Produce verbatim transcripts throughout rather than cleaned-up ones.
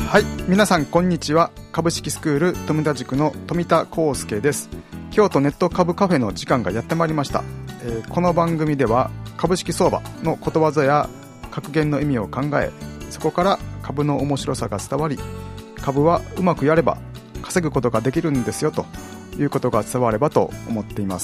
はい、皆さんこんにちは。株式スクール富田塾の富田康介です。京都ネット株カフェの時間がやってまいりました。えー、この番組では株式相場のことわざや格言の意味を考え、そこから株の面白さが伝わり、株はうまくやれば稼ぐことができるんですよということが伝わればと思っています。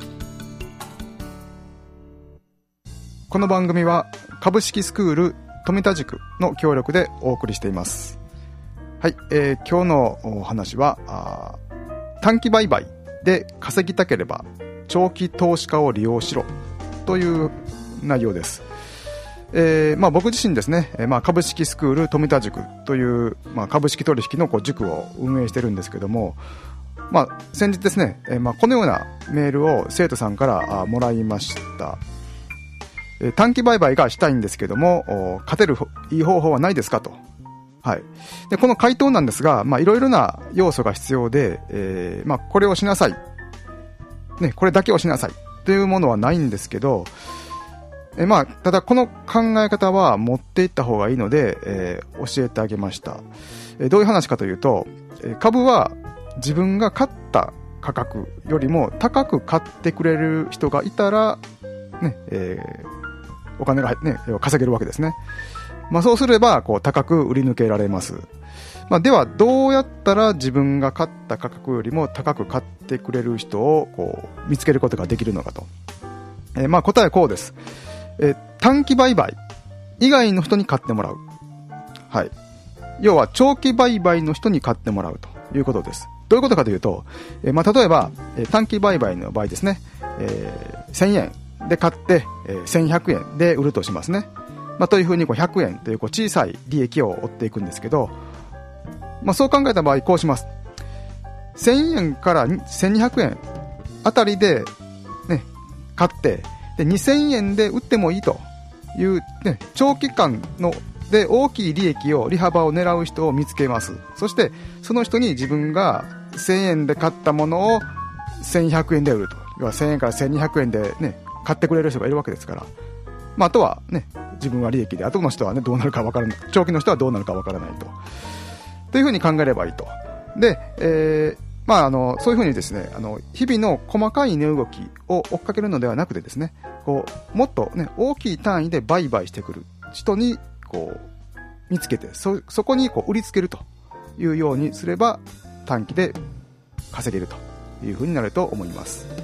この番組は株式スクール富田塾の協力でお送りしています。はい、えー、今日のお話はあ短期売買で稼ぎたければ長期投資家を利用しろという内容です。えーまあ、僕自身ですね、えーまあ、株式スクール富田塾という、まあ、株式取引のこう塾を運営してるんですけども、まあ、先日ですね、えーまあ、このようなメールを生徒さんからあもらいました。えー、短期売買がしたいんですけども、勝てるいい方法はないですかと。はい、でこの回答なんですが、まあ、いろいろな要素が必要で、えーまあ、これをしなさい、ね、これだけをしなさいというものはないんですけど、えまあ、ただこの考え方は持っていった方がいいので、えー、教えてあげました。えー、どういう話かというと、えー、株は自分が買った価格よりも高く買ってくれる人がいたら、ねえー、お金が、ね、稼げるわけですね。まあ、そうすればこう高く売り抜けられます。まあ、ではどうやったら自分が買った価格よりも高く買ってくれる人をこう見つけることができるのかと。えー、まあ答えはこうです。えー、短期売買以外の人に買ってもらう。はい。要は長期売買の人に買ってもらうということです。どういうことかというと、えーまあ、例えば、えー、短期売買の場合ですね、えー、せんえんで買って、えー、せんひゃくえんで売るとしますね。まあ、というふうにこうひゃくえんというこう小さい利益を追っていくんですけど、まあ、そう考えた場合こうします。せんえんからせんにひゃくえんあたりで、ね、買ってでにせんえんで売ってもいいという、ね、長期間ので大きい利益を利幅を狙う人を見つけます。そしてその人に自分がせんえんで買ったものをせんひゃくえんで売ると。要はせんえんからせんにひゃくえんで、ね、買ってくれる人がいるわけですから、まあ、あとは、ね、自分は利益で後の人は、ね、どうなるか分からない、長期の人はどうなるか分からないとというふうに考えればいいと。で、えーまあ、あのそういうふうにですね、あの日々の細かい値動きを追っかけるのではなくてですね、こうもっと、ね、大きい単位で売買してくる人にこう見つけて そ, そこにこう売りつけるというようにすれば短期で稼げるというふうになると思います。